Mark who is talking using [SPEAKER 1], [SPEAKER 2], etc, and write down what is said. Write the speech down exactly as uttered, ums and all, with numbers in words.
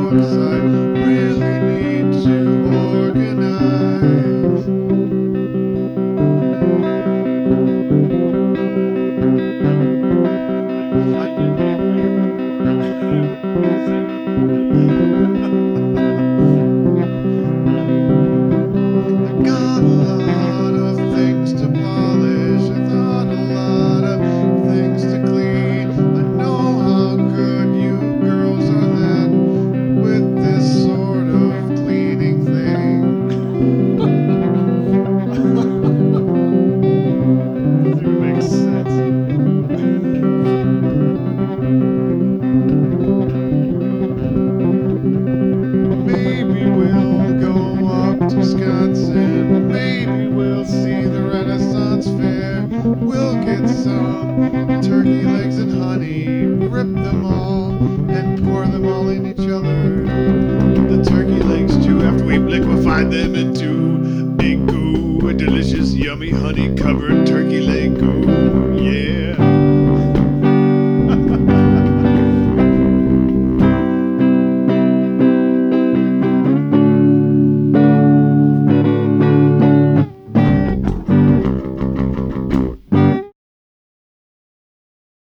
[SPEAKER 1] 'cause I really need to organize. I got a lot of things to polish. I thought a lot of things to clean. I know how good you girls are then with this sort of cleaning thing. Doesn't make sense. Maybe we'll go up to Wisconsin. Maybe we'll see the Renaissance Fair. We'll get some turkey legs and honey, rip them all and pour them all in each other. The turkey legs too, after we've liquefied them into big goo, a delicious, yummy, honey-covered turkey leg goo. Yeah.